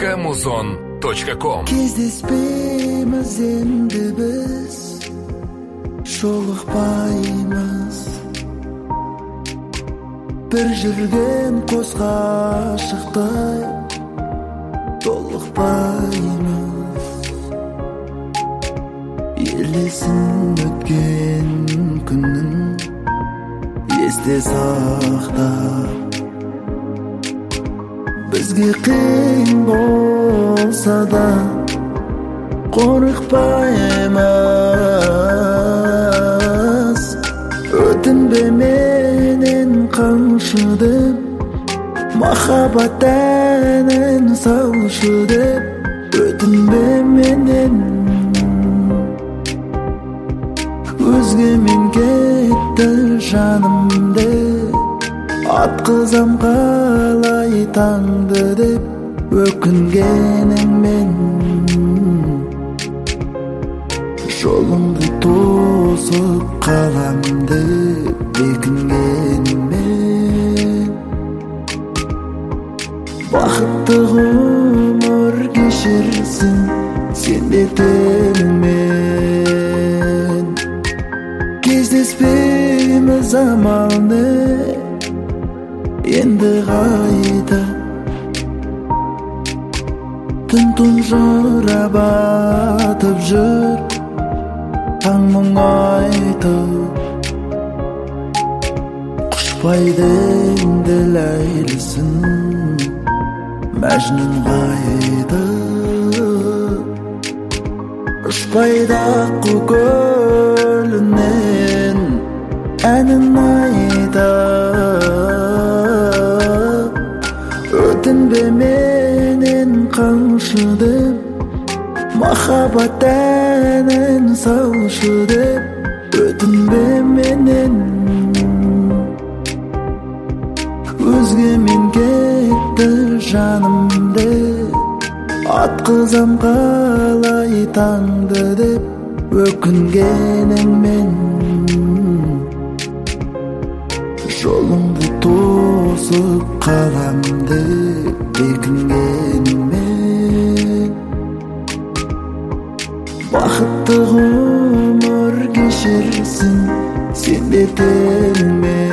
muzon.com. Кездеспейміз енді біз, жолықпаймыз. Bir жүрген қос ғашықтай толықпаймыз. Елесін өткен күннің есте сақтап, бізге қиын болса да қорықпаймыз. Өтінбе менен қаңшы деп, махаббат әнін салшы деп. Өтінбе менен өзгемен кетті жаным деп, атқызам қалай таңды деп. Өкінгеніңмен жолыңды тосып қалам деп, бекінгеніңмен бақытты ғұмыр кешерсің сен де теліңмен. Кездеспейміз амал не, енді қайда түн тұнжыра батып жүр, таң мұң айтып. Құшпайды енді ләйлісін, мәжнүн қайда. Ұшпайды аққу көлінен әнін айтып. Өтінбе менен қаңшы деп, махаббат әнін салшы деп. Өтінбе менен өзгемен кетті жаным деп, атқызам қалай таңды деп. Өкінгеніңмен жолыңды тосып қалам деп, бекінгеніңмен бақытты ғұмыр кешерсің сен де теліңмен.